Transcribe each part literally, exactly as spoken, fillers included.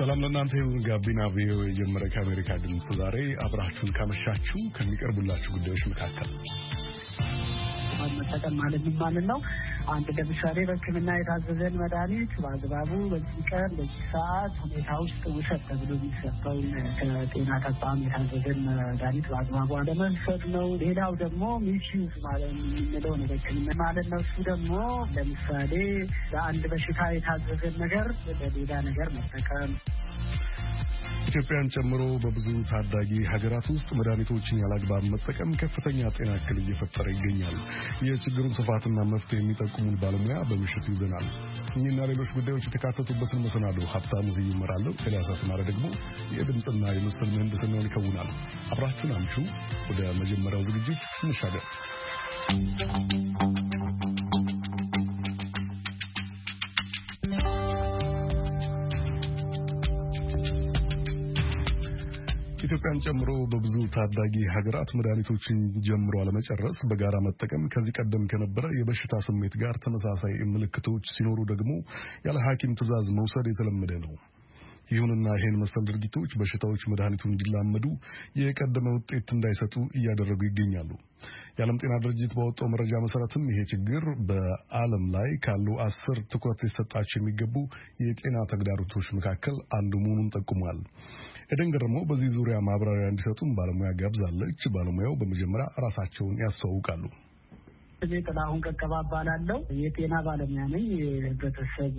ሰላም ለእናንተ ይሁን። ጋቢና ቪኦኤ የጀመረ ከአሜሪካ ድምፅ ዛሬ አብራችሁን ካመሻችሁ ከሚቀርቡላችሁ ጉዳዮች መካከል መጠቀም ማለት ምን ማለት ነው? አንድ ለምሳሌ በሕክምና የታዘዘን መድኃኒት በአግባቡ በዚህ ቀን በዚህ ሰዓት ሁኔታ ውስጥ ውሰድ ተብሎ የሚሰጠውን ከጤና ተቋም የታዘዘን መድኃኒት በአግባቡ አለመውሰድ ነው። ሌላው ደግሞ ሚስዩዝ ማለት የሚለው ነው በሕክምና ማለት ነው። እሱ ደግሞ ለምሳሌ ለአንድ በሽታ የታዘዘን ነገር ለሌላ ነገር መጠቀም። ኢትዮጵያን ጨምሮ በብዙ ታዳጊ ሀገራት ውስጥ መድኃኒቶችን ያላግባብ መጠቀም ከፍተኛ ጤና እክል እየፈጠረ ይገኛል። የችግሩን ስፋትና መፍትሄ የሚጠቁሙን ባለሙያ በምሽቱ ይዘናል። እኚህና ሌሎች ጉዳዮች የተካተቱበትን መሰናዶ ሀብታሙ ዝዩ እመራለሁ። ኤልያስ አስማረ ደግሞ የድምፅና የምስል ምህንድስናውን ይከውናል። አብራችሁን አምሹ። ወደ መጀመሪያው ዝግጅት እንሻገር። ኢትዮጵያን ጨምሮ በብዙ ታዳጊ ሀገራት መድኃኒቶችን ጀምሮ አለመጨረስ፣ በጋራ መጠቀም ከዚህ ቀደም ከነበረ የበሽታ ስሜት ጋር ተመሳሳይ ምልክቶች ሲኖሩ ደግሞ ያለ ሐኪም ትዕዛዝ መውሰድ የተለመደ ነው። ይሁንና ይህን መሰል ድርጊቶች በሽታዎች መድኃኒቱን እንዲላመዱ የቀደመ ውጤት እንዳይሰጡ እያደረጉ ይገኛሉ። የዓለም ጤና ድርጅት ባወጣው መረጃ መሰረትም ይሄ ችግር በዓለም ላይ ካሉ አስር ትኩረት ሊሰጣቸው የሚገቡ የጤና ተግዳሮቶች መካከል አንዱ መሆኑን ጠቁሟል። ኤደን ገረመው በዚህ ዙሪያ ማብራሪያ እንዲሰጡም ባለሙያ ጋብዛለች። ባለሙያው በመጀመሪያ ራሳቸውን ያስተዋውቃሉ። እኔ ጥላሁን ቀቀባ እባላለሁ። የጤና ባለሙያ ነኝ። የህብረተሰብ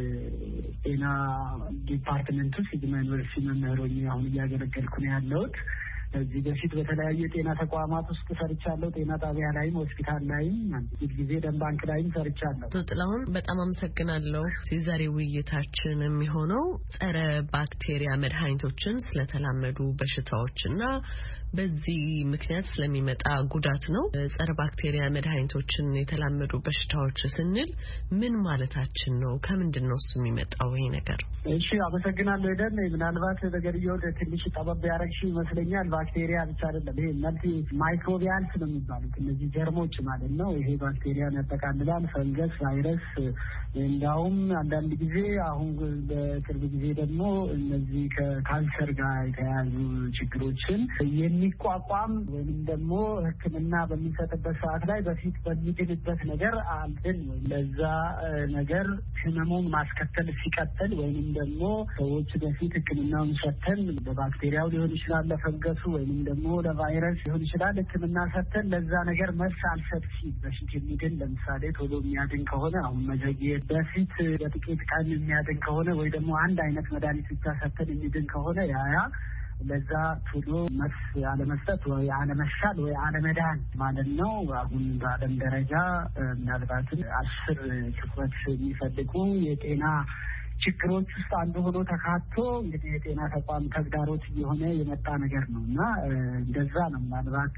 ጤና ዲፓርትመንት ውስጥ ሲግማ ዩኒቨርሲቲ መምህር ሆኜ አሁን እያገለገልኩ ነው ያለሁት። ከዚህ በፊት በተለያዩ የጤና ተቋማት ውስጥ ሰርቻለሁ። ጤና ጣቢያ ላይም፣ ሆስፒታል ላይም፣ አንድ ጊዜ ደም ባንክ ላይም ሰርቻለሁ። ጥላሁን በጣም አመሰግናለሁ። የዛሬ ውይይታችን የሚሆነው ጸረ ባክቴሪያ መድኃኒቶችን ስለተላመዱ በሽታዎችና በዚህ ምክንያት ስለሚመጣ ጉዳት ነው። ጸረ ባክቴሪያ መድኃኒቶችን የተላመዱ በሽታዎች ስንል ምን ማለታችን ነው? ከምንድን ነው እሱ የሚመጣው ይሄ ነገር? እሺ አመሰግናለሁ። ሄደን ምናልባት ነገርየው ትንሽ ጠበብ ያደረግሽ ይመስለኛል። ባክቴሪያ ብቻ አይደለም፣ ይሄ መልቲ ማይክሮቢያልስ ነው የሚባሉት እነዚህ ጀርሞች ማለት ነው። ይሄ ባክቴሪያን ያጠቃልላል፣ ፈንገስ፣ ቫይረስ፣ እንዳውም አንዳንድ ጊዜ አሁን በቅርብ ጊዜ ደግሞ እነዚህ ከካንሰር ጋር የተያያዙ ችግሮችን የሚቋቋም ወይም ደግሞ ሕክምና በሚሰጥበት ሰዓት ላይ በፊት በሚድንበት ነገር አልድን ወይ ለዛ ነገር ህመሙን ማስከተል ሲቀጥል ወይም ደግሞ ሰዎች በፊት ሕክምናውን ሰጥተን ለባክቴሪያው ሊሆን ይችላል፣ ለፈንገሱ ወይም ደግሞ ለቫይረስ ሊሆን ይችላል፣ ሕክምና ሰጥተን ለዛ ነገር መልስ አልሰጥ ሲል በፊት የሚድን ለምሳሌ ቶሎ የሚያድን ከሆነ አሁን መዘግየት፣ በፊት በጥቂት ቀን የሚያድን ከሆነ ወይ ደግሞ አንድ አይነት መድኃኒት ብቻ ሰጥተን የሚድን ከሆነ ያያ ለዛ ቶሎ መልስ አለመስጠት ወይ አለመሻል ወይ አለመዳን ማለት ነው። አሁን በዓለም ደረጃ ምናልባትም አስር ትኩረት የሚፈልጉ የጤና ችግሮች ውስጥ አንዱ ሆኖ ተካቶ እንግዲህ የጤና ተቋም ተግዳሮት እየሆነ የመጣ ነገር ነው እና እንደዛ ነው። ምናልባት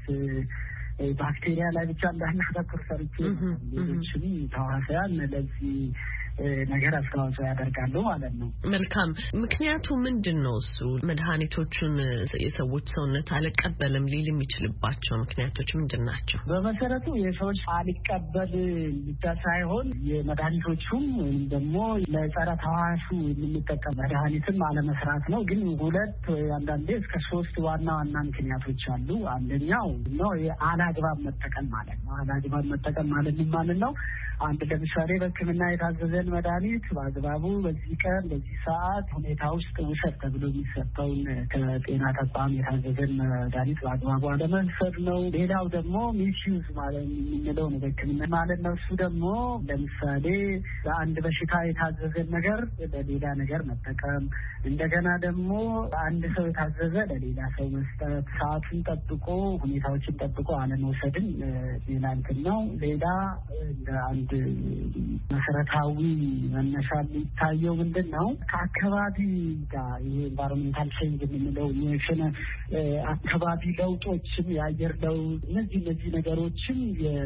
ባክቴሪያ ላይ ብቻ እንዳናተኩር ሰርቼ ሌሎችም ተዋሲያን ለዚህ ነገር አስተዋጽኦ ያደርጋሉ ማለት ነው። መልካም። ምክንያቱ ምንድን ነው? እሱ መድኃኒቶቹን የሰዎች ሰውነት አልቀበልም ሊል የሚችልባቸው ምክንያቶች ምንድን ናቸው? በመሰረቱ የሰዎች አልቀበል ብቻ ሳይሆን የመድኃኒቶቹም ወይም ደግሞ ለጸረ ተዋሹ የምንጠቀም መድኃኒትም አለመስራት ነው። ግን ሁለት አንዳንዴ እስከ ሶስት ዋና ዋና ምክንያቶች አሉ። አንደኛው ነው የአላግባብ መጠቀም ማለት ነው። አላግባብ መጠቀም ማለት ምን ማለት ነው? አንድ ለምሳሌ በሕክምና የታዘዘን መድኃኒት በአግባቡ በዚህ ቀን በዚህ ሰዓት ሁኔታ ውስጥ ውሰድ ተብሎ የሚሰጠውን ከጤና ተቋም የታዘዘን መድኃኒት በአግባቡ አለመውሰድ ነው። ሌላው ደግሞ ሚስዩዝ ማለት የምንለው ነው በሕክምና ማለት ነው። እሱ ደግሞ ለምሳሌ ለአንድ በሽታ የታዘዘን ነገር ለሌላ ነገር መጠቀም፣ እንደገና ደግሞ አንድ ሰው የታዘዘ ለሌላ ሰው መስጠት፣ ሰዓቱን ጠብቆ ሁኔታዎችን ጠብቆ አለመውሰድን ሌላ እንትን ነው። ሌላ እንደ አንድ መሰረታዊ መነሻ የሚታየው ምንድን ነው? ከአካባቢ ጋር ይሄ ኢንቫይሮንመንታል ቼንጅ የምንለው የሽነ አካባቢ ለውጦችም የአየር ለውጥ እነዚህ እነዚህ ነገሮችም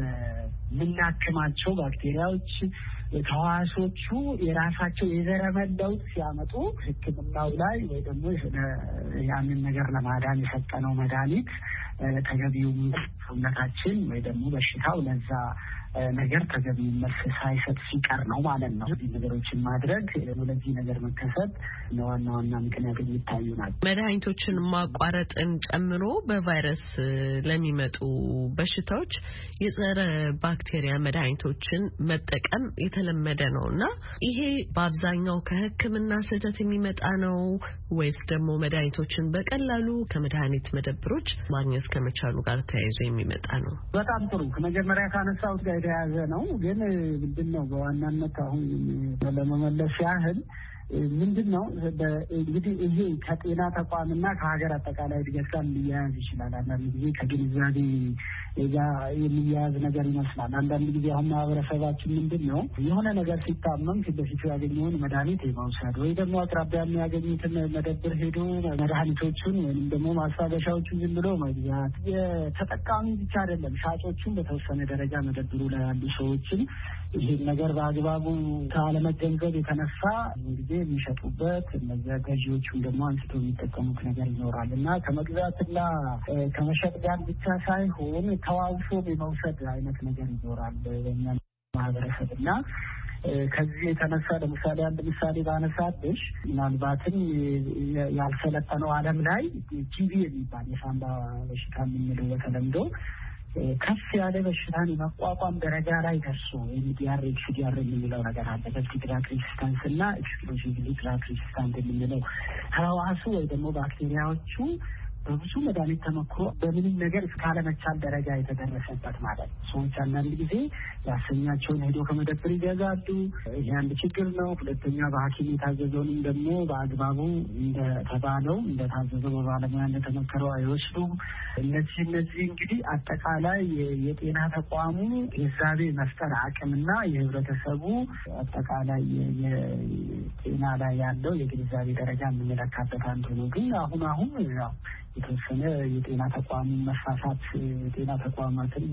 የምናክማቸው ባክቴሪያዎች ተዋሾቹ የራሳቸው የዘረመል ለውጥ ሲያመጡ ሕክምናው ላይ ወይ ደግሞ ያንን ነገር ለማዳን የሰጠነው መድኃኒት ተገቢው ሰውነታችን ወይ ደግሞ በሽታው ለዛ ነገር ተገቢ መልስ ሳይሰጥ ሲቀር ነው ማለት ነው። ነገሮችን ማድረግ ለዚህ ነገር መከሰት ዋና ዋና ምክንያት የሚታዩ ናቸው። መድኃኒቶችን ማቋረጥን ጨምሮ በቫይረስ ለሚመጡ በሽታዎች የጸረ ባክቴሪያ መድኃኒቶችን መጠቀም የተለመደ ነውና ይሄ በአብዛኛው ከሕክምና ስህተት የሚመጣ ነው ወይስ ደግሞ መድኃኒቶችን በቀላሉ ከመድኃኒት መደብሮች ማግኘት ከመቻሉ ጋር ተያይዞ የሚመጣ ነው? በጣም ጥሩ። ከመጀመሪያ ካነሳሁት ጋር የተያያዘ ነው። ግን ምንድነው በዋናነት አሁን ለመመለስ ያህል ምንድነው እንግዲህ ይሄ ከጤና ተቋምና ከሀገር አጠቃላይ እድገት ጋር ሊያያዝ ይችላል። አንዳንድ ጊዜ ከግንዛቤ ጋር የሚያያዝ ነገር ይመስላል። አንዳንድ ጊዜ አሁን ማህበረሰባችን ምንድነው የሆነ ነገር ሲታመም ከበፊቱ ያገኘውን መድኃኒት የመውሰድ ወይ ደግሞ አቅራቢያ የሚያገኙትን መደብር ሄዶ መድኃኒቶቹን ወይም ደግሞ ማስታገሻዎቹን ዝም ብሎ መግዛት የተጠቃሚ ብቻ አይደለም፣ ሻጮቹን በተወሰነ ደረጃ መደብሩ ላይ ያሉ ሰዎችን ይሄን ነገር በአግባቡ ካለመገንዘብ የተነሳ ጊዜ የሚሸጡበት እነዚያ ገዢዎቹን ደግሞ አንስቶ የሚጠቀሙት ነገር ይኖራል እና ከመግዛትና ከመሸጥ ጋር ብቻ ሳይሆን ተዋውሶ የመውሰድ አይነት ነገር ይኖራል በእኛ ማህበረሰብ እና ከዚህ የተነሳ ለምሳሌ አንድ ምሳሌ ባነሳብሽ ምናልባትም ያልሰለጠነው ዓለም ላይ ቲቪ የሚባል የሳምባ በሽታ የምንለው በተለምዶ ከፍ ያለ በሽታን የመቋቋም ደረጃ ላይ ደርሶ የሚዲያር ኤክስዲያር የሚለው ነገር አለ። በዚህ ድራግ ሬዚስታንስ እና ኤክስፕሎሲቭ ድራግ ሬዚስታንስ የሚለው ህዋሱ ወይ ደግሞ ባክቴሪያዎቹ በብዙ መድኃኒት ተመክሮ በምንም ነገር እስካለመቻል ደረጃ የተደረሰበት ማለት ነው። ሰዎች አንዳንድ ጊዜ ያሰኛቸውን ሄዶ ከመደብር ይገዛሉ። ይሄ አንድ ችግር ነው። ሁለተኛ በሐኪም የታዘዘውንም ደግሞ በአግባቡ እንደተባለው እንደታዘዘው በባለሙያ እንደተመከረው አይወስዱም። እነዚህ እነዚህ እንግዲህ አጠቃላይ የጤና ተቋሙ ግንዛቤ መፍጠር አቅምና የህብረተሰቡ አጠቃላይ የጤና ላይ ያለው የግንዛቤ ደረጃ የምንለካበት አንዱ ነው። ግን አሁን አሁን ያው የተወሰነ የጤና ተቋም መስፋፋት የጤና ተቋማትን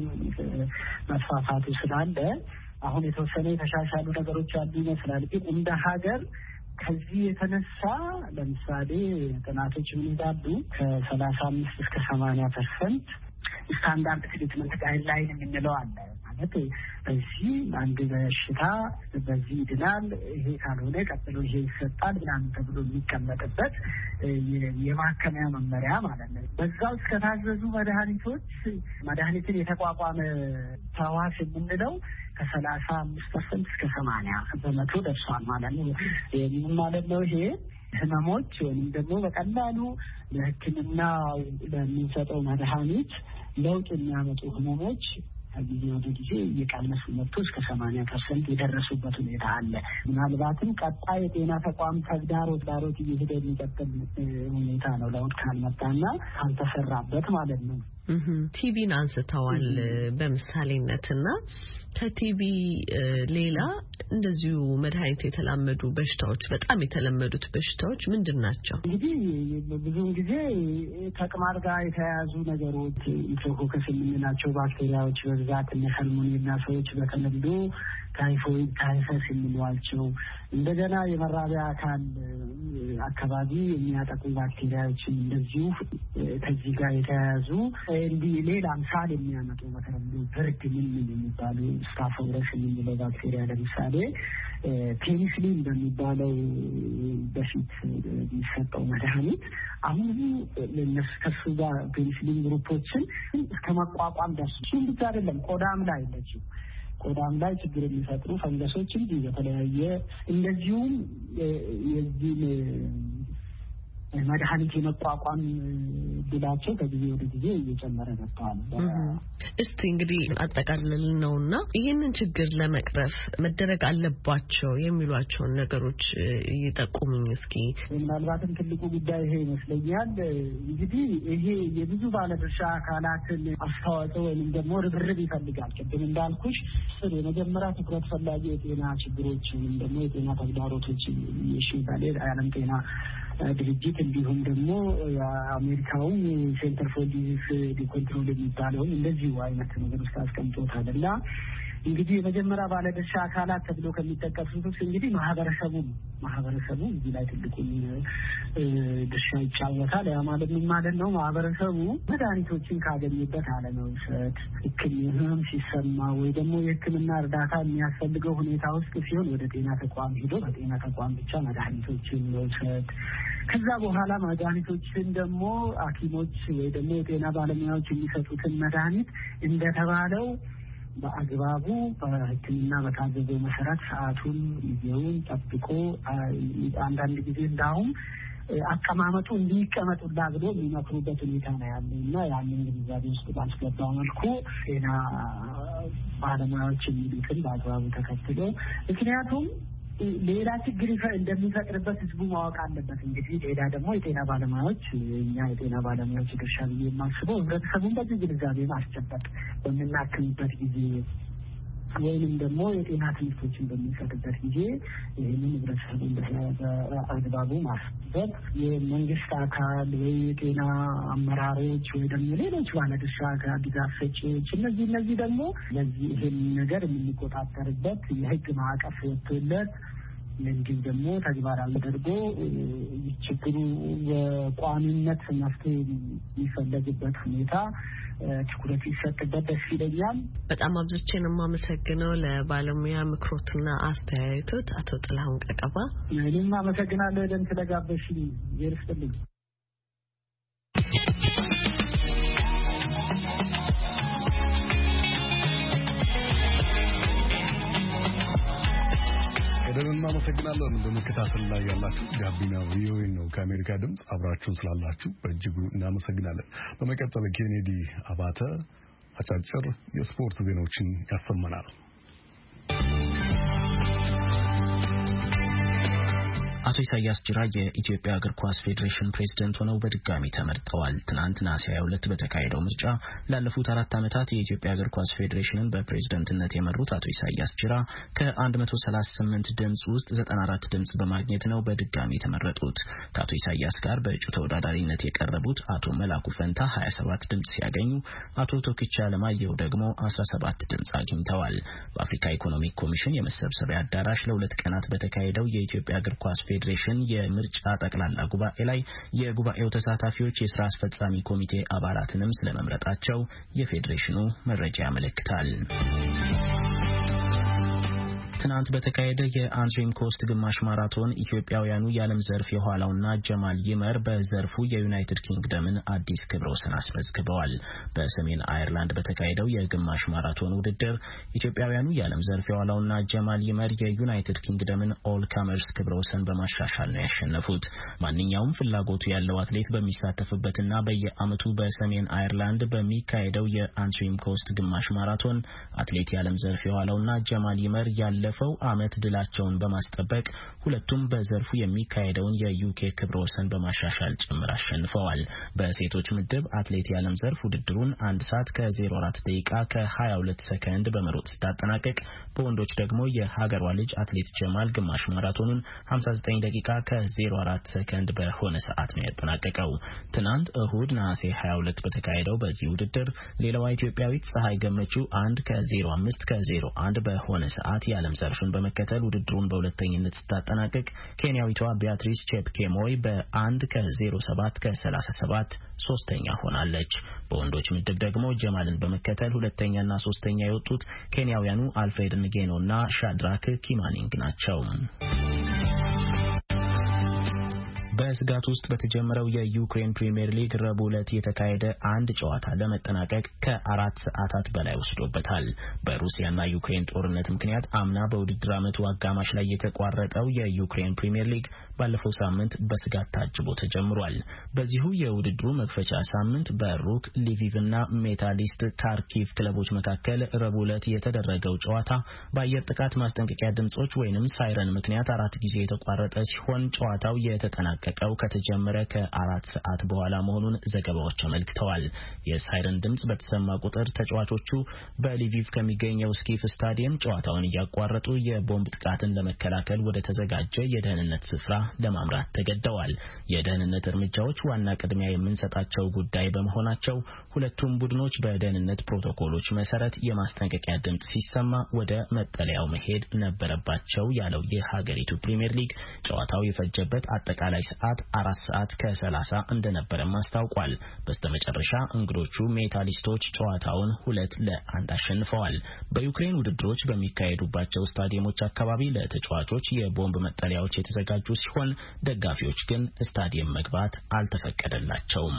መስፋፋቱ ስላለ አሁን የተወሰነ የተሻሻሉ ነገሮች አሉ ይመስላል። ግን እንደ ሀገር ከዚህ የተነሳ ለምሳሌ ጥናቶች ምን ይላሉ? ከሰላሳ አምስት እስከ ሰማንያ ፐርሰንት ስታንዳርድ ትሪትመንት ጋይድላይን የምንለው አለ። ማለት በዚህ አንድ በሽታ በዚህ ይድናል፣ ይሄ ካልሆነ ቀጥሎ ይሄ ይሰጣል ምናምን ተብሎ የሚቀመጥበት የማከሚያ መመሪያ ማለት ነው። በዛው እስከታዘዙ መድኃኒቶች መድኃኒትን የተቋቋመ ተዋስ የምንለው ከሰላሳ አምስት ፐርሰንት እስከ ሰማንያ በመቶ ደርሷል ማለት ነው። ይህም ማለት ነው ይሄ ህመሞች ወይም ደግሞ በቀላሉ ለሕክምና ለሚሰጠው መድኃኒት ለውጥ የሚያመጡ ህመሞች ከጊዜ ወደ ጊዜ እየቀነሱ መጥቶ እስከ ሰማንያ ፐርሰንት የደረሱበት ሁኔታ አለ። ምናልባትም ቀጣይ የጤና ተቋም ተግዳሮት ዳሮት እየሄደ የሚቀጥል ሁኔታ ነው ለውጥ ካልመጣና ካልተሰራበት ማለት ነው። ቲቪን አንስተዋል በምሳሌነትና ከቲቪ ሌላ እንደዚሁ መድኃኒት የተላመዱ በሽታዎች በጣም የተለመዱት በሽታዎች ምንድን ናቸው? እንግዲህ ብዙውን ጊዜ ተቅማጥ ጋር የተያያዙ ነገሮች ኢንትሮኮከስ የምንላቸው ባክቴሪያዎች በብዛት እነ ሰልሞኔላ ሰዎች በተለምዶ ታይፎይድ ታይፈስ የሚሏቸው እንደገና የመራቢያ አካል አካባቢ የሚያጠቁ ባክቴሪያዎችን እንደዚሁ ከዚህ ጋር የተያያዙ እንዲህ ሌላ ምሳሌ የሚያመጡ በተለምዶ ብርድ ምን የሚባሉ ስታፎረስ የሚለው ባክቴሪያ ለምሳሌ ፔኒሲሊን በሚባለው በፊት የሚሰጠው መድኃኒት አሁን ለነሱ ከሱ ጋር ፔኒሲሊን ግሩፖችን እስከ መቋቋም ደርሱ። እሱም ብቻ አይደለም ቆዳም ላይ እንደዚሁ ቆዳም ላይ ችግር የሚፈጥሩ ፈንገሶች እንዲህ በተለያየ እንደዚሁም የዚህ መድኃኒት የመቋቋም ብላቸው ከጊዜ ወደ ጊዜ እየጨመረ መጥቷል። እስቲ እንግዲህ አጠቃልል ነውና ይህንን ችግር ለመቅረፍ መደረግ አለባቸው የሚሏቸውን ነገሮች እየጠቁሙኝ እስኪ። ምናልባትም ትልቁ ጉዳይ ይሄ ይመስለኛል። እንግዲህ ይሄ የብዙ ባለድርሻ አካላትን አስተዋጽኦ ወይም ደግሞ ርብርብ ይፈልጋል። ቅድም እንዳልኩሽ የመጀመሪያ ትኩረት ፈላጊ የጤና ችግሮች ወይም ደግሞ የጤና ተግዳሮቶች የሽባሌ የዓለም ጤና ድርጅት እንዲሁም ደግሞ የአሜሪካው ሴንተር ፎር ዲዚዝ ኮንትሮል የሚባለው እንደዚሁ አይነት ነገር ውስጥ አስቀምጦታል እና እንግዲህ የመጀመሪያ ባለድርሻ አካላት ተብሎ ከሚጠቀሱት ውስጥ እንግዲህ ማህበረሰቡ ማህበረሰቡ እዚህ ላይ ትልቁን ድርሻ ይጫወታል። ያ ማለት ምን ማለት ነው? ማህበረሰቡ መድኃኒቶችን ካገኘበት አለመውሰድ፣ ሕክምናም ሲሰማ ወይ ደግሞ የሕክምና እርዳታ የሚያስፈልገው ሁኔታ ውስጥ ሲሆን ወደ ጤና ተቋም ሄዶ በጤና ተቋም ብቻ መድኃኒቶችን መውሰድ፣ ከዛ በኋላ መድኃኒቶችን ደግሞ ሐኪሞች ወይ ደግሞ የጤና ባለሙያዎች የሚሰጡትን መድኃኒት እንደተባለው በአግባቡ በሕክምና በታዘዘው መሰረት ሰዓቱን ጊዜውን ጠብቆ አንዳንድ ጊዜ እንዳውም አቀማመጡ እንዲቀመጡላ ብሎ የሚመክሩበት ሁኔታ ነው ያለው እና ያንን ግንዛቤ ውስጥ ባስገባ መልኩ ጤና ባለሙያዎች የሚሉትን በአግባቡ ተከትሎ ምክንያቱም ሌላ ችግር እንደሚፈጥርበት ህዝቡ ማወቅ አለበት። እንግዲህ ሌላ ደግሞ የጤና ባለሙያዎች እኛ የጤና ባለሙያዎች ድርሻ ብዬ የማስበው ህብረተሰቡን በዚህ ግንዛቤ ማስጨበጥ በምናክምበት ጊዜ ወይንም ደግሞ የጤና ትምህርቶችን በሚሰጥበት ጊዜ ይህንን ህብረተሰቡን በአግባቡ ማስጨበጥ የመንግስት አካል ወይ የጤና አመራሮች ወይ ደግሞ ሌሎች ባለድርሻ አካል ድጋፍ ሰጪዎች እነዚህ እነዚህ ደግሞ ለዚህ ይህን ነገር የምንቆጣጠርበት የህግ ማዕቀፍ ወጥቶለት እንዲሁም ደግሞ ተግባራዊ አድርጎ ችግሩ በቋሚነት መፍትሄ የሚፈለግበት ሁኔታ ትኩረት ይሰጥበት ደስ ይለኛል። በጣም አብዝቼ ነው የማመሰግነው ለባለሙያ ምክሮትና አስተያየቶት አቶ ጥላሁን ቀቀባ። እኔም አመሰግናለሁ ለምን ስለጋበዝሽኝ። ይርስልኝ። እናመሰግናለን። በመከታተል ላይ ያላችሁ ጋቢና ቪኦኤ ነው ከአሜሪካ ድምጽ አብራችሁን ስላላችሁ በእጅጉ እናመሰግናለን። በመቀጠል ኬኔዲ አባተ አጫጭር የስፖርት ዜናዎችን ያሰማናል። አቶ ኢሳያስ ጅራ የኢትዮጵያ እግር ኳስ ፌዴሬሽን ፕሬዝዳንት ሆነው በድጋሚ ተመርጠዋል። ትናንት ነሐሴ ሃያ ሁለት በተካሄደው ምርጫ ላለፉት አራት ዓመታት የኢትዮጵያ እግር ኳስ ፌዴሬሽንን በፕሬዝዳንትነት የመሩት አቶ ኢሳያስ ጅራ ከ138 ድምጽ ውስጥ ዘጠና አራት ድምጽ በማግኘት ነው በድጋሚ የተመረጡት። ከአቶ ኢሳያስ ጋር በእጩ ተወዳዳሪነት የቀረቡት አቶ መላኩ ፈንታ ሀያ ሰባት ድምጽ ሲያገኙ አቶ ቶኪቻ ለማየሁ ደግሞ አስራ ሰባት ድምጽ አግኝተዋል። በአፍሪካ ኢኮኖሚክ ኮሚሽን የመሰብሰቢያ አዳራሽ ለሁለት ቀናት በተካሄደው የኢትዮጵያ እግር ኳስ ፌዴሬሽን የምርጫ ጠቅላላ ጉባኤ ላይ የጉባኤው ተሳታፊዎች የሥራ አስፈጻሚ ኮሚቴ አባላትንም ስለመምረጣቸው የፌዴሬሽኑ መረጃ ያመለክታል። ትናንት በተካሄደ የአንትሪም ኮስት ግማሽ ማራቶን ኢትዮጵያውያኑ የዓለም ዘርፍ የኋላውና ጀማል ይመር በዘርፉ የዩናይትድ ኪንግደምን አዲስ ክብረ ወሰን አስመዝግበዋል። በሰሜን አየርላንድ በተካሄደው የግማሽ ማራቶን ውድድር ኢትዮጵያውያኑ የዓለም ዘርፍ የኋላውና ጀማል ይመር የዩናይትድ ኪንግደምን ኦል ካመርስ ክብረ ወሰን በማሻሻል ነው ያሸነፉት። ማንኛውም ፍላጎቱ ያለው አትሌት በሚሳተፍበትና በየዓመቱ በሰሜን አየርላንድ በሚካሄደው የአንትሪም ኮስት ግማሽ ማራቶን አትሌት የዓለም ዘርፍ የኋላውና ጀማል ይመር ያለ ባለፈው ዓመት ድላቸውን በማስጠበቅ ሁለቱም በዘርፉ የሚካሄደውን የዩኬ ክብረ ወሰን በማሻሻል ጭምር አሸንፈዋል። በሴቶች ምድብ አትሌት የዓለም ዘርፍ ውድድሩን አንድ ሰዓት ከዜሮ አራት ደቂቃ ከሀያ ሁለት ሰከንድ በመሮጥ ስታጠናቀቅ በወንዶች ደግሞ የሀገሯ ልጅ አትሌት ጀማል ግማሽ ማራቶኑን ሃምሳ ዘጠኝ ደቂቃ ከዜሮ አራት ሰከንድ በሆነ ሰዓት ነው ያጠናቀቀው። ትናንት እሁድ ነሐሴ ሃያ ሁለት በተካሄደው በዚህ ውድድር ሌላዋ ኢትዮጵያዊት ፀሐይ ገመቹ አንድ ከዜሮ አምስት ከዜሮ አንድ በሆነ ሰዓት የዓለም ዘርፍን በመከተል ውድድሩን በሁለተኝነት ስታጠናቀቅ ኬንያዊቷ ቢያትሪስ ቼፕኬሞይ በአንድ ከዜሮ ሰባት ከሰላሳ ሰባት ሶስተኛ ሆናለች። በወንዶች ምድብ ደግሞ ጀማልን በመከተል ሁለተኛና ሶስተኛ የወጡት ኬንያውያኑ አልፍሬድ ንጌኖና ሻድራክ ኪማኒንግ ናቸው። በስጋት ውስጥ በተጀመረው የዩክሬን ፕሪሚየር ሊግ ረቡዕ ዕለት የተካሄደ አንድ ጨዋታ ለመጠናቀቅ ከአራት ሰዓታት በላይ ወስዶበታል። በሩሲያና ዩክሬን ጦርነት ምክንያት አምና በውድድር ዓመቱ አጋማሽ ላይ የተቋረጠው የዩክሬን ፕሪሚየር ሊግ ባለፈው ሳምንት በስጋት ታጅቦ ተጀምሯል። በዚሁ የውድድሩ መክፈቻ ሳምንት በሩክ ሊቪቭና ሜታሊስት ካርኪቭ ክለቦች መካከል ረቡዕ ዕለት የተደረገው ጨዋታ በአየር ጥቃት ማስጠንቀቂያ ድምጾች ወይንም ሳይረን ምክንያት አራት ጊዜ የተቋረጠ ሲሆን ጨዋታው የተጠናቀቀ ቀው ከተጀመረ ከአራት ሰዓት በኋላ መሆኑን ዘገባዎች አመልክተዋል። የሳይረን ድምጽ በተሰማ ቁጥር ተጫዋቾቹ በሊቪቭ ከሚገኘው ስኪፍ ስታዲየም ጨዋታውን እያቋረጡ የቦምብ ጥቃትን ለመከላከል ወደ ተዘጋጀ የደህንነት ስፍራ ለማምራት ተገደዋል። የደህንነት እርምጃዎች ዋና ቅድሚያ የምንሰጣቸው ጉዳይ በመሆናቸው ሁለቱም ቡድኖች በደህንነት ፕሮቶኮሎች መሰረት የማስጠንቀቂያ ድምጽ ሲሰማ ወደ መጠለያው መሄድ ነበረባቸው ያለው የሀገሪቱ ፕሪሚየር ሊግ ጨዋታው የፈጀበት አጠቃላይ ሰዓት አራት ሰዓት ከሰላሳ እንደነበረም አስታውቋል። በስተመጨረሻ እንግዶቹ ሜታሊስቶች ጨዋታውን ሁለት ለአንድ አሸንፈዋል። በዩክሬን ውድድሮች በሚካሄዱባቸው ስታዲየሞች አካባቢ ለተጫዋቾች የቦምብ መጠለያዎች የተዘጋጁ ሲሆን ደጋፊዎች ግን ስታዲየም መግባት አልተፈቀደላቸውም።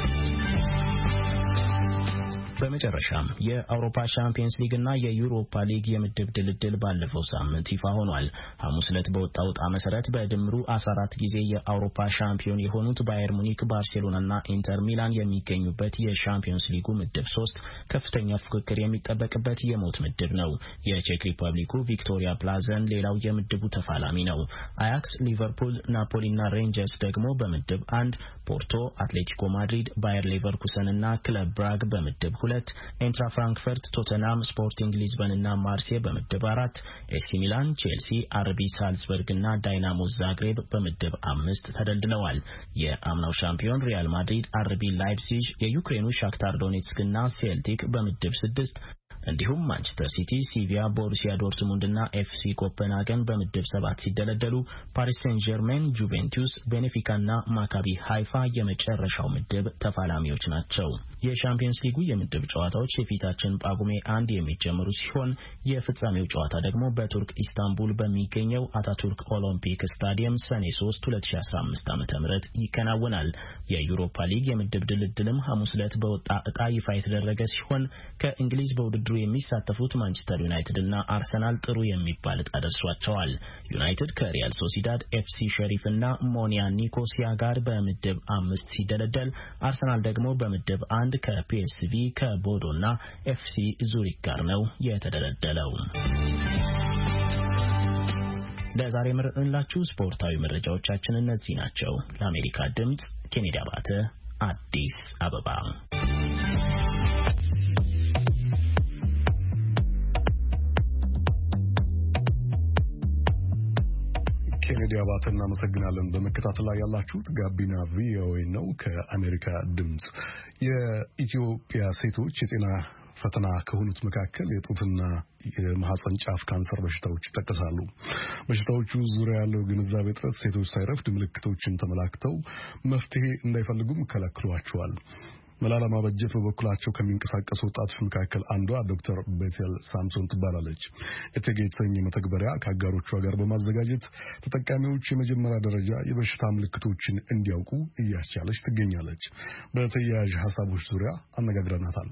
በመጨረሻም የአውሮፓ ሻምፒየንስ ሊግ እና የዩሮፓ ሊግ የምድብ ድልድል ባለፈው ሳምንት ይፋ ሆኗል። ሐሙስ ዕለት በወጣው ዕጣ መሰረት በድምሩ አስራ አራት ጊዜ የአውሮፓ ሻምፒዮን የሆኑት ባየር ሙኒክ፣ ባርሴሎና እና ኢንተር ሚላን የሚገኙበት የሻምፒየንስ ሊጉ ምድብ ሶስት ከፍተኛ ፉክክር የሚጠበቅበት የሞት ምድብ ነው። የቼክ ሪፐብሊኩ ቪክቶሪያ ፕላዘን ሌላው የምድቡ ተፋላሚ ነው። አያክስ፣ ሊቨርፑል፣ ናፖሊ እና ሬንጀርስ ደግሞ በምድብ አንድ፣ ፖርቶ፣ አትሌቲኮ ማድሪድ፣ ባየር ሌቨርኩሰን እና ክለብ ብራግ በምድብ ሁለት፣ ኤንትራ ፍራንክፈርት፣ ቶተንሃም፣ ስፖርቲንግ ሊዝበን እና ማርሴይ በምድብ አራት፣ ኤሲ ሚላን፣ ቼልሲ፣ አርቢ ሳልዝበርግ እና ዳይናሞ ዛግሬብ በምድብ አምስት ተደልድለዋል። የአምናው ሻምፒዮን ሪያል ማድሪድ፣ አርቢ ላይፕሲጅ፣ የዩክሬኑ ሻክታር ዶኔትስክ እና ሴልቲክ በምድብ ስድስት እንዲሁም ማንቸስተር ሲቲ፣ ሲቪያ፣ ቦሩሲያ ዶርትሙንድ እና ኤፍሲ ኮፐንሃገን በምድብ ሰባት ሲደለደሉ ፓሪስ ሴን ጀርሜን፣ ጁቬንቱስ፣ ቤኔፊካ እና ማካቢ ሃይፋ የመጨረሻው ምድብ ተፋላሚዎች ናቸው። የሻምፒየንስ ሊጉ የምድብ ጨዋታዎች የፊታችን ጳጉሜ አንድ የሚጀምሩ ሲሆን የፍጻሜው ጨዋታ ደግሞ በቱርክ ኢስታንቡል በሚገኘው አታቱርክ ኦሎምፒክ ስታዲየም ሰኔ ሶስት ሁለት ሺህ አስራ አምስት ዓ.ም ይከናወናል። የዩሮፓ ሊግ የምድብ ድልድልም ሐሙስ ዕለት በወጣ ዕጣ ይፋ የተደረገ ሲሆን ከእንግሊዝ በውድድሩ የሚሳተፉት ማንቸስተር ዩናይትድ እና አርሰናል ጥሩ የሚባል ዕጣ ደርሷቸዋል። ዩናይትድ ከሪያል ሶሲዳድ፣ ኤፍሲ ሸሪፍ እና ሞኒያ ኒኮሲያ ጋር በምድብ አምስት ሲደለደል፣ አርሰናል ደግሞ በምድብ አንድ ከፒኤስቪ፣ ከቦዶ እና ኤፍሲ ዙሪክ ጋር ነው የተደለደለው። ለዛሬ ምርጥንላችሁ ስፖርታዊ መረጃዎቻችን እነዚህ ናቸው። ለአሜሪካ ድምጽ ኬኔዲ አባተ፣ አዲስ አበባ። ኬኔዲ አባተ እናመሰግናለን። በመከታተል ላይ ያላችሁት ጋቢና ቪኦኤ ነው ከአሜሪካ ድምጽ። የኢትዮጵያ ሴቶች የጤና ፈተና ከሆኑት መካከል የጡትና የማህፀን ጫፍ ካንሰር በሽታዎች ይጠቀሳሉ። በሽታዎቹ ዙሪያ ያለው ግንዛቤ እጥረት ሴቶች ሳይረፍድ ምልክቶችን ተመላክተው መፍትሄ እንዳይፈልጉም ከለክሏቸዋል። መላላማ በጀት በበኩላቸው ከሚንቀሳቀሱ ወጣቶች መካከል አንዷ ዶክተር ቤቴል ሳምሶን ትባላለች። እቴጌ የተሰኘ መተግበሪያ ከአጋሮቿ ጋር በማዘጋጀት ተጠቃሚዎች የመጀመሪያ ደረጃ የበሽታ ምልክቶችን እንዲያውቁ እያስቻለች ትገኛለች። በተያያዥ ሀሳቦች ዙሪያ አነጋግረናታል።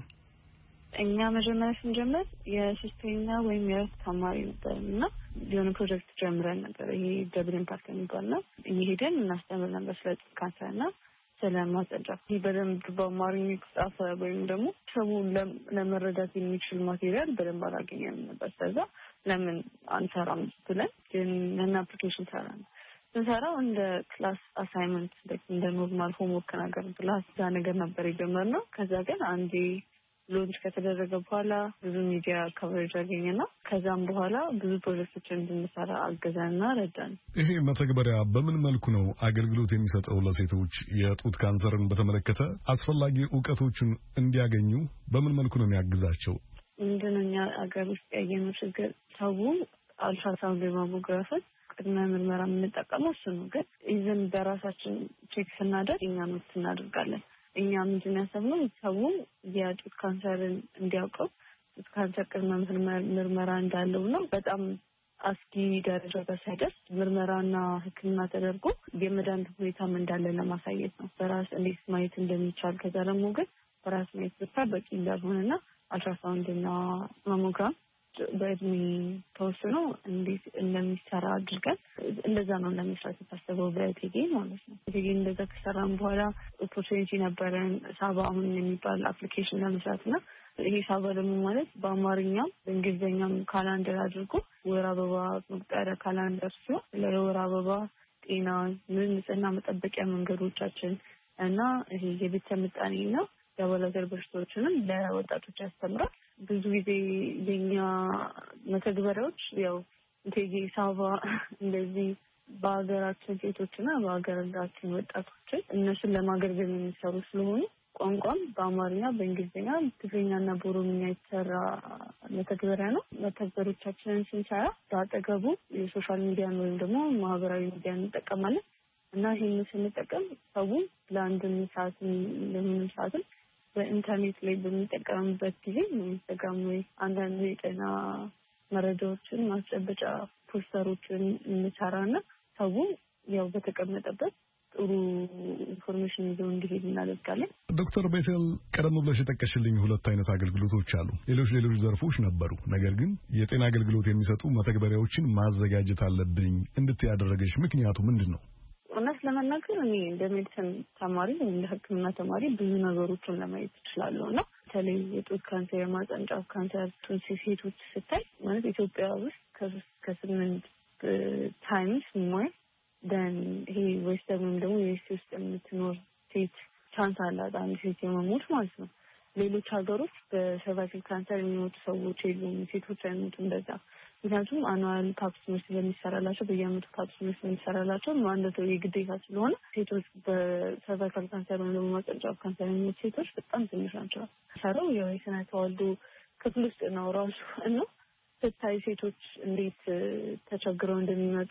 እኛ መጀመሪያ ስንጀምር የሶስተኛ ወይም የእረፍት ተማሪ ነበር እና የሆነ ፕሮጀክት ጀምረን ነበር። ይሄ ደብል ኢምፓክት የሚባል ነው። እየሄደን እናስተምር ነበር ስለ ጡት ካንሰርና ስለ ማህፀን ጫፍ። ይህ በደንብ በአማርኛ የተጻፈ ወይም ደግሞ ሰው ለመረዳት የሚችል ማቴሪያል በደንብ አላገኘንም ነበር። ስለዛ ለምን አንሰራም ብለን ግን እና አፕሊኬሽን ሰራን። ስንሰራው እንደ ክላስ አሳይመንት እንደ ኖርማል ሆምወርክ ነገር ብላስ ዛ ነገር ነበር የጀመርነው። ከዛ ግን አንዴ ሎንች ከተደረገ በኋላ ብዙ ሚዲያ ከቨሬጅ አገኘና ከዛም በኋላ ብዙ ፕሮጀክቶችን እንድንሰራ አገዛና ረዳን። ይሄ መተግበሪያ በምን መልኩ ነው አገልግሎት የሚሰጠው? ለሴቶች የጡት ካንሰርን በተመለከተ አስፈላጊ እውቀቶችን እንዲያገኙ በምን መልኩ ነው የሚያግዛቸው? ምንድነኛ አገር ውስጥ ያየነው ችግር ሰው አልትራሳውንድ ማሞግራፍን ቅድመ ምርመራ የምንጠቀመው እሱ ነው። ግን ኢቨን በራሳችን ቼክ ስናደርግ እኛ ኖት እናደርጋለን። እኛ ምንድን ያሰብነው ሰው የጡት ካንሰርን እንዲያውቀው ጡት ካንሰር ቅድመ ምርመራ እንዳለው ነው። በጣም አስጊ ደረጃ ሳይደርስ ምርመራና ሕክምና ተደርጎ የመዳን ሁኔታም እንዳለ ለማሳየት ነው። በራስ እንዴት ማየት እንደሚቻል ከዛ ደግሞ ግን በራስ ማየት ብቻ በቂ እንዳልሆነና አልትራሳውንድና ማሞግራም በእድሜ ተወስኖ እንዴት እንደሚሰራ አድርገን እንደዛ ነው ለመስራት የታሰበው በቴጌ ማለት ነው። ቴጌ እንደዛ ከሰራን በኋላ ኦፖርቹኒቲ ነበረን ሳባ አሁን የሚባል አፕሊኬሽን ለመስራትና ይሄ ሳባ ደግሞ ማለት በአማርኛም በእንግሊዝኛም ካላንደር አድርጎ ወር አበባ መቁጠሪያ ካላንደር ሲሆን ለወር አበባ ጤና፣ ንጽህና መጠበቂያ መንገዶቻችን እና ይሄ የቤተሰብ ምጣኔና የአባላዘር በሽታዎችንም ለወጣቶች ያስተምራል። ብዙ ጊዜ የኛ መተግበሪያዎች ያው ቴጌ ሳባ እንደዚህ በአገራችን ሴቶችና በአገራችን ወጣቶች እነሱን ለማገልገል የሚሰሩ ስለሆኑ ቋንቋም በአማርኛ፣ በእንግሊዝኛ፣ በትግርኛና በኦሮምኛ የተሰራ መተግበሪያ ነው። መተግበሪያዎቻችንን ስንሰራ በአጠገቡ የሶሻል ሚዲያን ወይም ደግሞ ማህበራዊ ሚዲያን እንጠቀማለን እና ይህንን ስንጠቀም ሰው ለአንድ ሰዓት ለምን ሰዓት በኢንተርኔት ላይ በሚጠቀምበት ጊዜ ኢንስታግራም ወይ አንዳንድ የጤና መረጃዎችን ማስጨበጫ ፖስተሮችን እንሰራና ሰው ያው በተቀመጠበት ጥሩ ኢንፎርሜሽን ይዘው እንዲሄድ እናደርጋለን። ዶክተር ቤቴል ቀደም ብለሽ የጠቀሽልኝ ሁለት አይነት አገልግሎቶች አሉ። ሌሎች ሌሎች ዘርፎች ነበሩ። ነገር ግን የጤና አገልግሎት የሚሰጡ መተግበሪያዎችን ማዘጋጀት አለብኝ እንድትይ ያደረገሽ ምክንያቱ ምንድን ነው? እውነት ለመናገር እኔ እንደ ሜዲሲን ተማሪ እንደ ሕክምና ተማሪ ብዙ ነገሮችን ለማየት እችላለሁ እና በተለይ የጡት ካንሰር፣ የማህጸን ጫፍ ካንሰር ቱንሲ ሴቶች ስታይ ማለት ኢትዮጵያ ውስጥ ከሶስት ከስምንት ታይምስ ሞር ደን ይሄ ዌስተርን ወይም ደግሞ የዩኤስ ውስጥ የምትኖር ሴት ቻንስ አላት አንድ ሴት የመሞት ማለት ነው። ሌሎች ሀገሮች በሰርቫይካል ካንሰር የሚሞቱ ሰዎች የሉም፣ ሴቶች አይሞቱም እንደዛ። ምክንያቱም አኑዋል ፓፕስሚር ስለሚሰራላቸው በየአመቱ ፓፕስሚር ስለሚሰራላቸው ማለት ነው የግዴታ ስለሆነ ሴቶች በሰርቫይካል ካንሰር ወይም ደግሞ የማህጸን ጫፍ ካንሰር የሚሞቱ ሴቶች በጣም ትንሽ ናቸው። ሰራው ያው የስነ ተዋልዶ ክፍል ውስጥ ነው ራሱ እና ስታይ ሴቶች እንዴት ተቸግረው እንደሚመጡ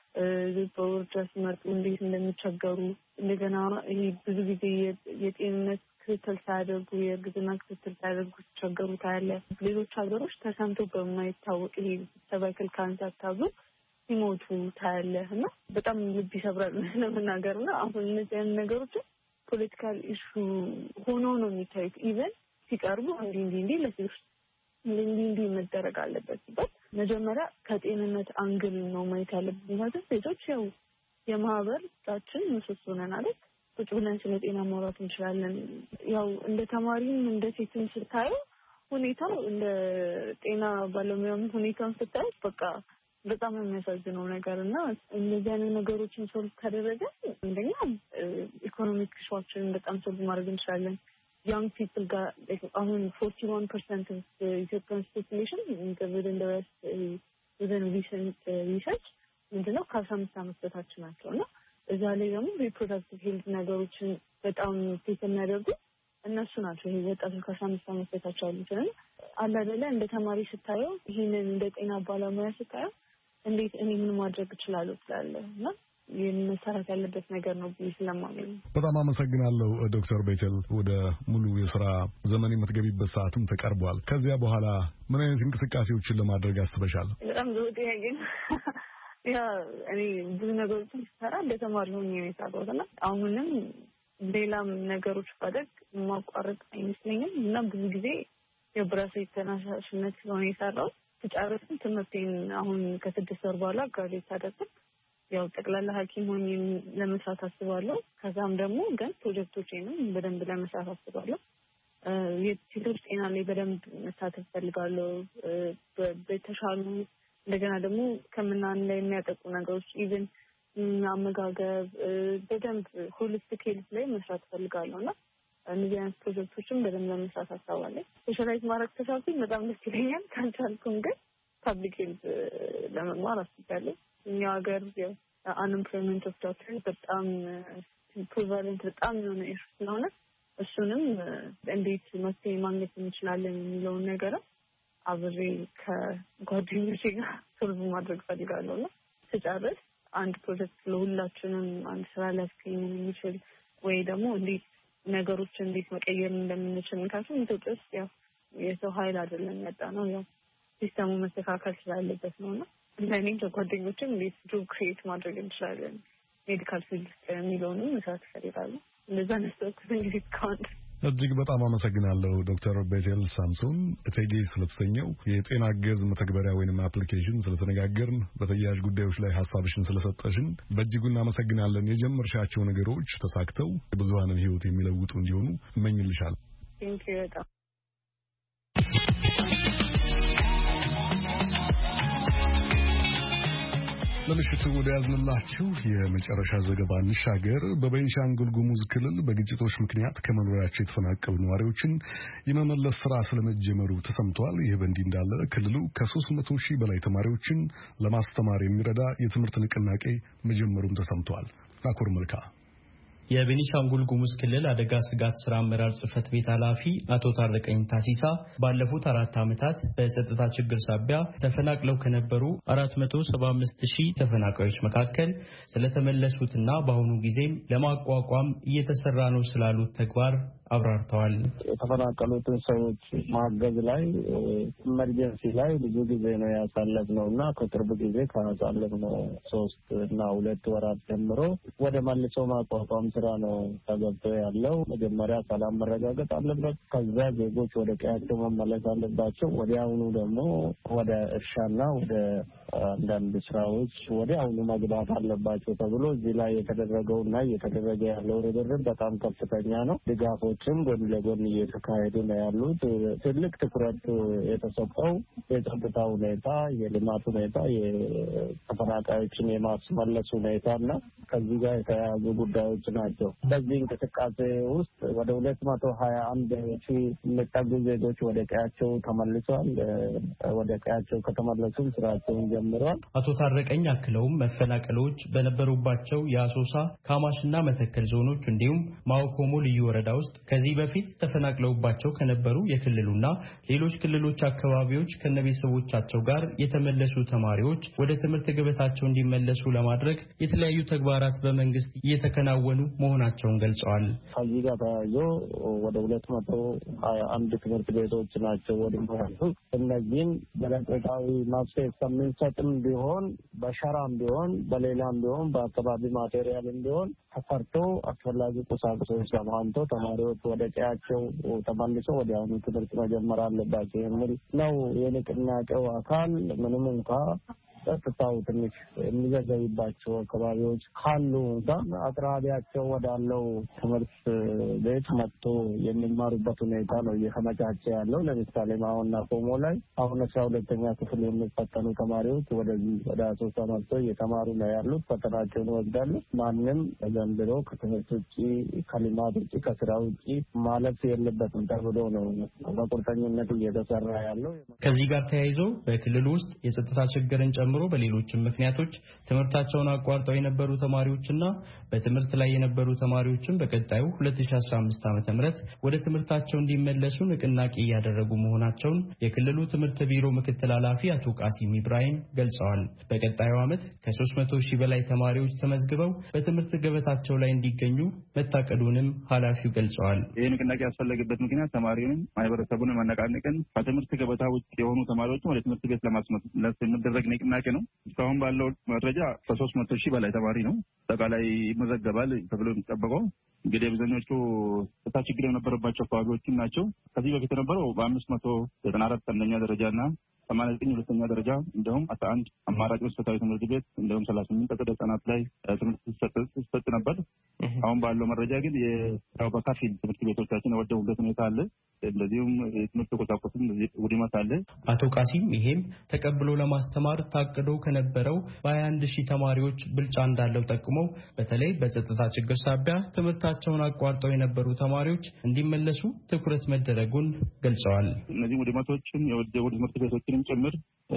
በውርጃ ሲመርጡ እንዴት እንደሚቸገሩ እንደገና ይሄ ብዙ ጊዜ የጤንነት ክትትል ሳያደርጉ የእርግዝና ክትትል ሳያደርጉ ሲቸገሩ ታያለህ። ሌሎች ሀገሮች ተሰምቶ በማይታወቅ ይሄ ሰርቫይካል ካንሰር ተብሎ ሲሞቱ ታያለህ እና በጣም ልብ ይሰብራል ለመናገር እና አሁን እነዚህ አይነት ነገሮች ፖለቲካል ኢሹ ሆኖ ነው የሚታዩት። ኢቨን ሲቀርቡ እንዲህ እንዲህ እንዲህ ለሴቶች እንዲህ እንዲህ መደረግ አለበት ሲባል መጀመሪያ ከጤንነት አንግል ነው ማየት ያለብን። ማለት ሴቶች ያው የማህበረሰባችን ምሰሶ ነን አይደል? ቁጭ ብለን ስለ ጤና ማውራት እንችላለን። ያው እንደ ተማሪም እንደ ሴትም ስታየው ሁኔታው እንደ ጤና ባለሙያም ሁኔታውን ስታየው በቃ በጣም የሚያሳዝነው ነገር እና እነዚህ አይነት ነገሮችን ሶልቭ ካደረገ አንደኛ ኢኮኖሚክ ኢሹዎችን በጣም ሶልቭ ማድረግ እንችላለን። young people got like around forty-one percent of the Ethiopian population within the rest uh, within recent uh, research ምንድነው ከአስራ አምስት ዓመት በታች ናቸው እና እዛ ላይ ደግሞ ሪፕሮዳክቲቭ ሄልዝ ነገሮችን በጣም ፊት የሚያደርጉ እነሱ ናቸው። ይሄ ወጣቶች ከአስራ አምስት ዓመት በታች ያሉት እና አለ አይደለ እንደ ተማሪ ስታየው ይሄንን እንደ ጤና ባለሙያ ስታየው እንዴት እኔ ምን ማድረግ እችላለሁ ትላለህ እና የመሰራት ያለበት ነገር ነው ብዬ ስለማመን በጣም አመሰግናለሁ ዶክተር ቤቴል። ወደ ሙሉ የሥራ ዘመን የምትገቢበት ሰዓትም ተቀርቧል። ከዚያ በኋላ ምን አይነት እንቅስቃሴዎችን ለማድረግ አስበሻል? በጣም ብዙ ጥያቄ ነው። ያ እኔ ብዙ ነገሮችን ስሰራ እንደተማሪ ሆኜ ነው የሰራሁትና አሁንም ሌላም ነገሮች ባደግ ማቋረጥ አይመስለኝም እና ብዙ ጊዜ የብራሴ ተነሳሽነት ስለሆነ የሰራሁት ተጫረስን ትምህርቴን አሁን ከስድስት ወር በኋላ ግራጁዌት አደረግኩ። ያው ጠቅላላ ሐኪም ሆኜ ለመስራት አስባለሁ። ከዛም ደግሞ ግን ፕሮጀክቶቼንም በደንብ ለመስራት አስባለሁ። የሴቶች ጤና ላይ በደንብ መሳተፍ ፈልጋለሁ። በተሻሉ እንደገና ደግሞ ከምናን ላይ የሚያጠቁ ነገሮች ኢቭን አመጋገብ በደንብ ሆሊስቲክ ሄልዝ ላይ መስራት ፈልጋለሁና እነዚህ አይነት ፕሮጀክቶችን በደንብ ለመስራት አስባለሁ። ስፔሻላይዝ ማድረግ ተቻልኩኝ በጣም ደስ ይለኛል። ካልቻልኩም ግን ፐብሊክ ሄልዝ ለመማር አስቤያለሁ። እኛ ሀገር አንኤምፕሎይመንት ኦፍ ዶክተርስ በጣም ፕሪቫለንት በጣም የሆነ ኢሹ ስለሆነ እሱንም እንዴት መፍትሄ ማግኘት እንችላለን የሚለውን ነገር አብሬ ከጓደኞቼ ጋር ሶልቭ ማድረግ ፈልጋለሁ እና ስጨርስ አንድ ፕሮጀክት ለሁላችንም አንድ ስራ ሊያስገኘን የሚችል ወይ ደግሞ እንዴት ነገሮች እንዴት መቀየር እንደምንችል ምክንያቱም ኢትዮጵያ ውስጥ ያው የሰው ኃይል አይደለም ያጣ ነው ያው ሲስተሙ መስተካከል ስላለበት ነውና ለኔም ለጓደኞችም እንዴት ጆብ ክሬት ማድረግ እንችላለን ሜዲካል ፊልድ የሚለውንም መስራት እፈልጋለሁ። እንደዛ ነስተው እንግዲህ ካንት እጅግ በጣም አመሰግናለሁ ዶክተር ቤቴል ሳምሶን እቴጌ ስለተሰኘው የጤና አገዝ መተግበሪያ ወይንም አፕሊኬሽን ስለተነጋገርን በተያያዥ ጉዳዮች ላይ ሐሳብሽን ስለሰጠሽን በእጅጉ እናመሰግናለን። የጀመርሻቸው ነገሮች ተሳክተው ብዙሃንን ሕይወት የሚለውጡ እንዲሆኑ እመኝልሻለሁ። ቴንክ ዩ በጣም ለምሽቱ ወደ ያዝንላችሁ የመጨረሻ ዘገባ እንሻገር። በቤንሻንጉል ጉሙዝ ክልል በግጭቶች ምክንያት ከመኖሪያቸው የተፈናቀሉ ነዋሪዎችን የመመለስ ስራ ስለመጀመሩ ተሰምቷል። ይህ በእንዲህ እንዳለ ክልሉ ከሦስት መቶ ሺህ በላይ ተማሪዎችን ለማስተማር የሚረዳ የትምህርት ንቅናቄ መጀመሩም ተሰምቷል። ናኮር መልካ የቤኒሻንጉል ጉሙዝ ክልል አደጋ ስጋት ስራ አመራር ጽፈት ቤት ኃላፊ አቶ ታረቀኝ ታሲሳ ባለፉት አራት ዓመታት በጸጥታ ችግር ሳቢያ ተፈናቅለው ከነበሩ አራት መቶ ሰባ አምስት ሺህ ተፈናቃዮች መካከል ስለተመለሱትና በአሁኑ ጊዜም ለማቋቋም እየተሰራ ነው ስላሉት ተግባር አብራርተዋል። የተፈናቀሉትን ሰዎች ማገዝ ላይ ኢመርጀንሲ ላይ ብዙ ጊዜ ነው ያሳለፍነውና ከቅርብ ጊዜ ካሳለፍነው ሶስት እና ሁለት ወራት ጀምሮ ወደ መልሶ ማቋቋም ስራ ነው ተገብቶ ያለው። መጀመሪያ ሰላም መረጋገጥ አለበት። ከዛ ዜጎች ወደ ቀያቸው መመለስ አለባቸው። ወዲያውኑ ደግሞ ወደ እርሻና ወደ አንዳንድ ስራዎች ወዲያውኑ መግባት አለባቸው ተብሎ እዚህ ላይ የተደረገውና እየተደረገ ያለው ርብርብ በጣም ከፍተኛ ነው። ድጋፎችም ጎን ለጎን እየተካሄዱ ነው ያሉት። ትልቅ ትኩረት የተሰጠው የጸጥታ ሁኔታ፣ የልማት ሁኔታ፣ የተፈናቃዮችን የማስመለስ ሁኔታና ከዚህ ጋር የተያያዙ ጉዳዮች ናቸው። በዚህ እንቅስቃሴ ውስጥ ወደ ሁለት መቶ ሀያ አንድ ሺህ የሚጠጉ ዜጎች ወደ ቀያቸው ተመልሰዋል። ወደ ቀያቸው ከተመለሱም ስራቸውን ጀምረዋል። አቶ ታረቀኝ አክለውም መፈናቀሎች በነበሩባቸው የአሶሳ ካማሽና መተከል ዞኖች እንዲሁም ማኦኮሞ ልዩ ወረዳ ውስጥ ከዚህ በፊት ተፈናቅለውባቸው ከነበሩ የክልሉና ሌሎች ክልሎች አካባቢዎች ከነቤተሰቦቻቸው ጋር የተመለሱ ተማሪዎች ወደ ትምህርት ገበታቸው እንዲመለሱ ለማድረግ የተለያዩ ተግባራት በመንግስት እየተከናወኑ መሆናቸውን ገልጸዋል። ከዚህ ጋር ተያይዞ ወደ ሁለት መቶ ሀያ አንድ ትምህርት ቤቶች ናቸው ወድመዋል። እነዚህም በለቆታዊ ማስፌት ከምንሰጥም ቢሆን በሸራም ቢሆን በሌላም ቢሆን በአካባቢ ማቴሪያልም ቢሆን ተፈርቶ አስፈላጊ ቁሳቁሶች ተሟልቶ ተማሪዎች ወደ ቀያቸው ተመልሰው ወዲያውኑ ትምህርት መጀመር አለባቸው የሚል ነው የንቅናቄው አካል። ምንም እንኳ ጸጥታው ትንሽ የሚዘገይባቸው አካባቢዎች ካሉ እንኳን አቅራቢያቸው ወዳለው ትምህርት ቤት መጥቶ የሚማሩበት ሁኔታ ነው እየተመቻቸ ያለው። ለምሳሌ ማሆና ኮሞ ላይ አሁን አስራ ሁለተኛ ክፍል የሚፈተኑ ተማሪዎች ወደዚህ ወደ አሶሳ መጥተው እየተማሩ ነው ያሉት። ፈተናቸውን ይወስዳሉ። ማንም ዘንድሮ ከትምህርት ውጭ ከልማት ውጭ ከስራ ውጭ ማለፍ የለበትም ተብሎ ነው በቁርጠኝነት እየተሰራ ያለው። ከዚህ ጋር ተያይዞ በክልሉ ውስጥ የጸጥታ ችግርን ጨምሮ በሌሎችም ምክንያቶች ትምህርታቸውን አቋርጠው የነበሩ ተማሪዎችና በትምህርት ላይ የነበሩ ተማሪዎችን በቀጣዩ ሁለት ሺህ አስራ አምስት ዓመተ ምህረት ወደ ትምህርታቸው እንዲመለሱ ንቅናቄ እያደረጉ መሆናቸውን የክልሉ ትምህርት ቢሮ ምክትል ኃላፊ አቶ ቃሲም ኢብራሂም ገልጸዋል። በቀጣዩ ዓመት ከሦስት መቶ ሺህ በላይ ተማሪዎች ተመዝግበው በትምህርት ገበታቸው ላይ እንዲገኙ መታቀዱንም ኃላፊው ገልጸዋል። ይህ ንቅናቄ ያስፈለገበት ምክንያት ተማሪውን ማህበረሰቡን ማነቃነቅን ከትምህርት ገበታ ውጭ የሆኑ ተማሪዎችን ወደ ትምህርት ቤት ለማስመለስ የሚደረግ ንቅናቄ ነው። እስካሁን ባለው መረጃ ከሦስት መቶ ሺህ በላይ ተማሪ ነው አጠቃላይ ይመዘገባል ተብሎ የሚጠበቀው። እንግዲህ አብዛኞቹ ጸጥታ ችግር የነበረባቸው አካባቢዎችም ናቸው። ከዚህ በፊት የነበረው በአምስት መቶ ዘጠና አራት አንደኛ ደረጃና ሰማንያ ዘጠኝ ሁለተኛ ደረጃ እንዲሁም አስራ አንድ አማራጭ መሰረታዊ ትምህርት ቤት እንዲሁም ሰላሳ ስምንት አጸደ ህጻናት ላይ ትምህርት ሲሰጥ ነበር። አሁን ባለው መረጃ ግን የራው በካፊል ትምህርት ቤቶቻችን የወደሙበት ሁኔታ አለ። እንደዚሁም የትምህርት ቁሳቁስም ውድመት አለ። አቶ ቃሲም ይሄም ተቀብሎ ለማስተማር ታቅዶ ከነበረው በሀያ አንድ ሺህ ተማሪዎች ብልጫ እንዳለው ጠቁመው በተለይ በጸጥታ ችግር ሳቢያ ትምህርታቸውን አቋርጠው የነበሩ ተማሪዎች እንዲመለሱ ትኩረት መደረጉን ገልጸዋል። እነዚህ ውድመቶችን የወደሙ ትምህርት ቤቶችን ጭምር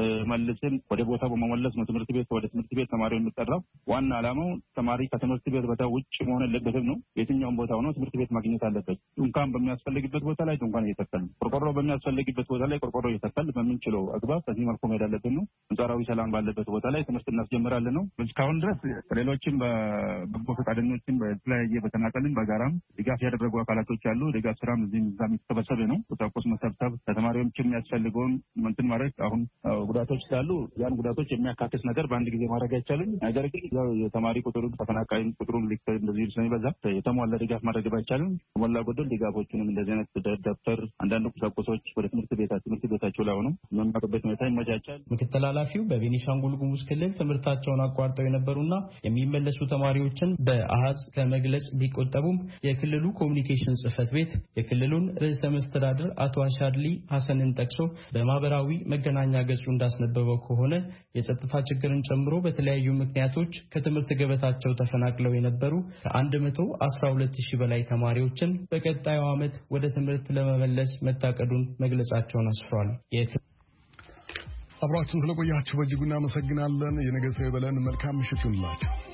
መልሰን ወደ ቦታው በመመለስ ነው ትምህርት ቤት ወደ ትምህርት ቤት ተማሪው የሚጠራው። ዋና ዓላማው ተማሪ ከትምህርት ቤት ቦታ ውጭ መሆን የለበትም ነው። የትኛውም ቦታ ሆኖ ትምህርት ቤት ማግኘት አለበት። ድንኳን በሚያስፈልግበት ቦታ ላይ ድንኳን እየተከልን፣ ቆርቆሮ በሚያስፈልግበት ቦታ ላይ ቆርቆሮ እየተከልን በምንችለው አግባብ በዚህ መልኩ መሄድ አለብን ነው። አንጻራዊ ሰላም ባለበት ቦታ ላይ ትምህርት እናስጀምራለን ነው። እስካሁን ድረስ ሌሎችም በበጎ ፈቃደኞችም በተለያየ በተናጠልን በጋራም ድጋፍ ያደረጉ አካላቶች አሉ። ድጋፍ ስራም እዚህም እዛም የተሰበሰበ ነው። ቁሳቁስ መሰብሰብ ለተማሪዎች የሚያስፈልገውን እንትን ማድረግ አሁን ጉዳቶች ስላሉ ያን ጉዳቶች የሚያካትት ነገር በአንድ ጊዜ ማድረግ አይቻልም። ነገር ግን ያው የተማሪ ቁጥሩን ተፈናቃይ ቁጥሩን ሊከ እንደዚህ ስለሚበዛ የተሟላ ድጋፍ ማድረግ ባይቻልም ሞላ ጎደል ድጋፎችንም እንደዚህ አይነት ደብተር፣ አንዳንድ ቁሳቁሶች ወደ ትምህርት ቤታ ትምህርት ቤታቸው ላይ ሆነው መማሩበት ሁኔታ ይመቻቻል። ምክትል ኃላፊው በቤኒሻንጉል ጉሙዝ ክልል ትምህርታቸውን አቋርጠው የነበሩና የሚመለሱ ተማሪዎችን በአሃዝ ከመግለጽ ቢቆጠቡም የክልሉ ኮሚኒኬሽን ጽህፈት ቤት የክልሉን ርዕሰ መስተዳድር አቶ አሻድሊ ሐሰንን ጠቅሶ በማህበራዊ በመገናኛ ገጹ እንዳስነበበው ከሆነ የጸጥታ ችግርን ጨምሮ በተለያዩ ምክንያቶች ከትምህርት ገበታቸው ተፈናቅለው የነበሩ ከአንድ መቶ አስራ ሁለት ሺህ በላይ ተማሪዎችን በቀጣዩ ዓመት ወደ ትምህርት ለመመለስ መታቀዱን መግለጻቸውን አስፍሯል። አብራችሁን ስለቆያችሁ በእጅጉ እናመሰግናለን። የነገ ሰው ይበለን። መልካም ምሽት ይሁንላችሁ።